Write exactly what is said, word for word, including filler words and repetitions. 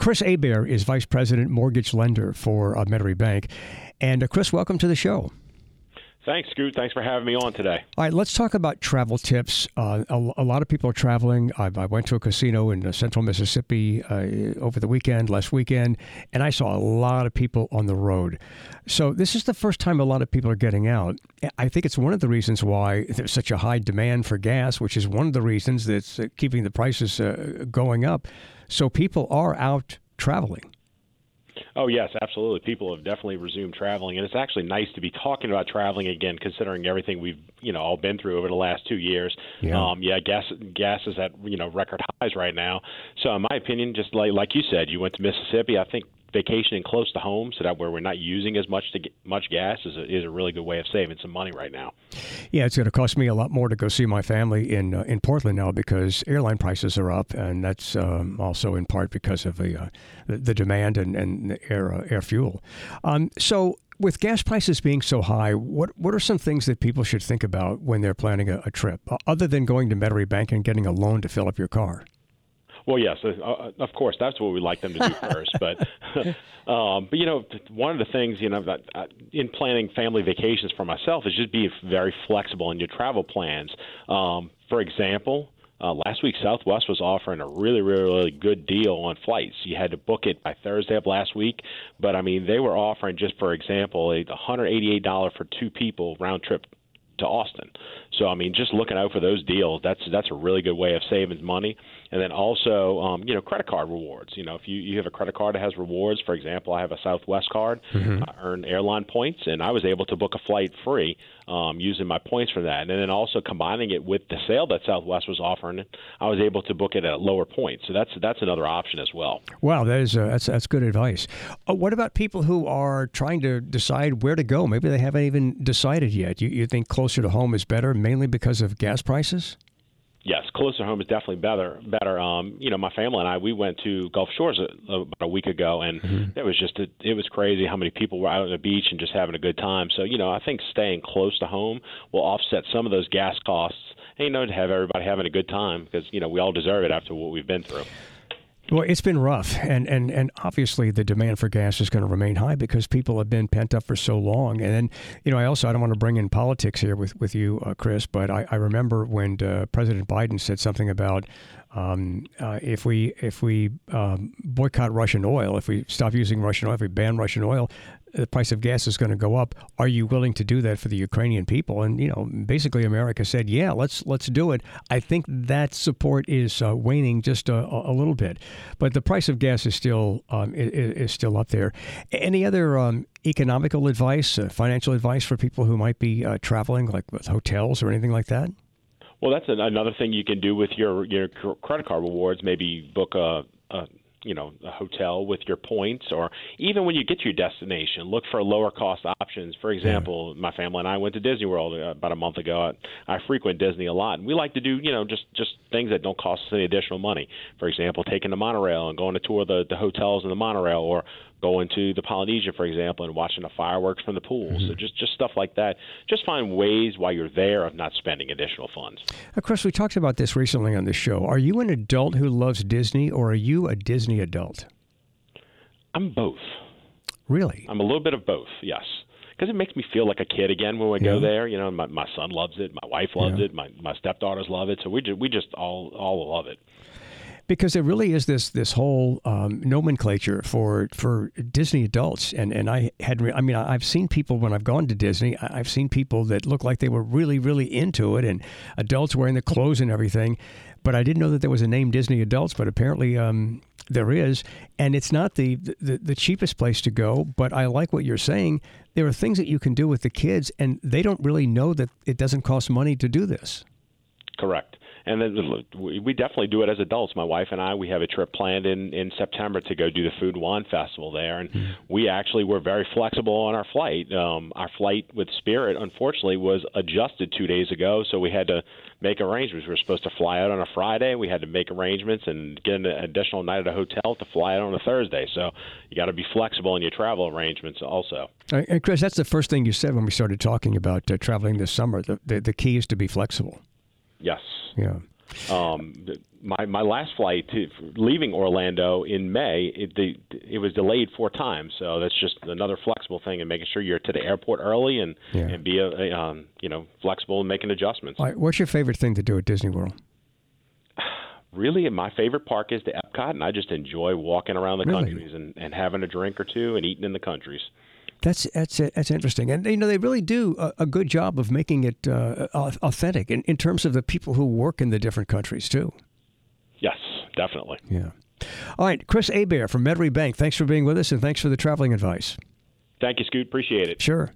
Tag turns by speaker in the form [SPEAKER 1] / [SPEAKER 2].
[SPEAKER 1] Chris Hebert is Vice President Mortgage Lender for uh, Metairie Bank. And uh, Chris, welcome to the show.
[SPEAKER 2] Thanks, Scoot. Thanks for having me on today.
[SPEAKER 1] All right, let's talk about travel tips. Uh, a, a lot of people are traveling. I, I went to a casino in uh, central Mississippi uh, over the weekend, last weekend, and I saw a lot of people on the road. So this is the first time a lot of people are getting out. I think it's one of the reasons why there's such a high demand for gas, which is one of the reasons that's uh, keeping the prices uh, going up. So people are out traveling.
[SPEAKER 2] Oh, yes, absolutely. People have definitely resumed traveling, and it's actually nice to be talking about traveling again, considering everything we've, you know, all been through over the last two years.
[SPEAKER 1] Yeah,
[SPEAKER 2] um, yeah gas gas is at, you know, record highs right now. So in my opinion, just like like you said, you went to Mississippi. I think vacationing close to home, so that where we're not using as much to get much gas, is a, is a really good way of saving some money right now.
[SPEAKER 1] Yeah, it's going to cost me a lot more to go see my family in uh, in Portland now because airline prices are up, and that's um, also in part because of the uh, the, the demand and and the air uh, air fuel. Um, so. With gas prices being so high, what what are some things that people should think about when they're planning a, a trip, uh, other than going to Metairie Bank and getting a loan to fill up your car?
[SPEAKER 2] Well, yes, uh, of course, that's what we'd like them to do first. But, um, but you know, one of the things, you know, that uh, in planning family vacations for myself is just be very flexible in your travel plans. Um, for example, uh, last week Southwest was offering a really, really, really good deal on flights. You had to book it by Thursday of last week, but I mean, they were offering, just for example, a one hundred eighty-eight dollars for two people round trip to Austin. So, I mean, just looking out for those deals, that's that's a really good way of saving money. And then also, um, you know, credit card rewards. You know, if you, you have a credit card that has rewards, for example, I have a Southwest card, mm-hmm. I earn airline points, and I was able to book a flight free um, using my points for that. And then also combining it with the sale that Southwest was offering, I was able to book it at lower points. So that's that's another option as well.
[SPEAKER 1] Wow, that is uh, that's that's good advice. Uh, what about people who are trying to decide where to go? Maybe they haven't even decided yet. You, you think closer to home is better, mainly because of gas prices?
[SPEAKER 2] Yes, closer home is definitely better. Better. Um, you know, my family and I, we went to Gulf Shores a, about a week ago, and mm-hmm. it was just a, it was crazy how many people were out on the beach and just having a good time. So, you know, I think staying close to home will offset some of those gas costs, and, you know, to have everybody having a good time because, you know, we all deserve it after what we've been through.
[SPEAKER 1] Well, it's been rough, and, and, and obviously the demand for gas is going to remain high because people have been pent up for so long. And then, you know, I also, I don't want to bring in politics here with, with you, uh, Chris, but I, I remember when uh, President Biden said something about um, uh, if we if we um, boycott Russian oil, if we stop using Russian oil, if we ban Russian oil, the price of gas is going to go up. Are you willing to do that for the Ukrainian people? And, you know, basically America said, yeah, let's let's do it. I think that support is uh, waning just a, a little bit. But the price of gas is still um, is, is still up there. Any other um, economical advice, uh, financial advice for people who might be uh, traveling, like with hotels or anything like that?
[SPEAKER 2] Well, that's another thing you can do with your, your credit card rewards. Maybe book a, a you know, a hotel with your points, or even when you get to your destination, look for lower cost options. For example, my family and I went to Disney World about a month ago. I frequent Disney a lot, and we like to do, you know, just, just things that don't cost us any additional money. For example, taking the monorail and going to tour the, the hotels in the monorail, or going to the Polynesian, for example, and watching the fireworks from the pool. Mm-hmm. So just, just stuff like that. Just find ways while you're there of not spending additional funds.
[SPEAKER 1] Of course, we talked about this recently on the show. Are you an adult who loves Disney, or are you a Disney adult?
[SPEAKER 2] I'm both.
[SPEAKER 1] Really?
[SPEAKER 2] I'm a little bit of both, yes. Because it makes me feel like a kid again when we yeah. go there. You know, my, my son loves it. My wife loves yeah. it. My, my stepdaughters love it. So we just, we just all, all love it.
[SPEAKER 1] Because there really is this this whole um, nomenclature for for Disney adults, and and I had I mean I've seen people when I've gone to Disney, I've seen people that look like they were really really into it, and adults wearing the clothes and everything, but I didn't know that there was a name Disney Adults, but apparently um, there is, and it's not the, the the cheapest place to go, but I like what you're saying. There are things that you can do with the kids, and they don't really know that it doesn't cost money to do this.
[SPEAKER 2] Correct. And then we definitely do it as adults. My wife and I, we have a trip planned in, in September to go do the Food and Wine Festival there. And mm-hmm. we actually were very flexible on our flight. Um, our flight with Spirit, unfortunately, was adjusted two days ago, so we had to make arrangements. We were supposed to fly out on a Friday. We had to make arrangements and get an additional night at a hotel to fly out on a Thursday. So you got to be flexible in your travel arrangements also.
[SPEAKER 1] And Chris, that's the first thing you said when we started talking about uh, traveling this summer. The, the, the key is to be flexible.
[SPEAKER 2] Yes.
[SPEAKER 1] Yeah.
[SPEAKER 2] Um, my my last flight to, leaving Orlando in May, it, the, it was delayed four times. So that's just another flexible thing, and making sure you're to the airport early and
[SPEAKER 1] yeah.
[SPEAKER 2] and be a, a um, you know flexible and making adjustments.
[SPEAKER 1] All right, what's your favorite thing to do at Disney World?
[SPEAKER 2] Really, my favorite park is the Epcot, and I just enjoy walking around the
[SPEAKER 1] Really?
[SPEAKER 2] countries and, and having a drink or two and eating in the countries.
[SPEAKER 1] That's that's that's interesting, and you know they really do a, a good job of making it uh, authentic in, in terms of the people who work in the different countries too.
[SPEAKER 2] Yes, definitely.
[SPEAKER 1] Yeah. All right, Chris Hebert from Metairie Bank. Thanks for being with us, and thanks for the traveling advice.
[SPEAKER 2] Thank you, Scoot. Appreciate it.
[SPEAKER 1] Sure.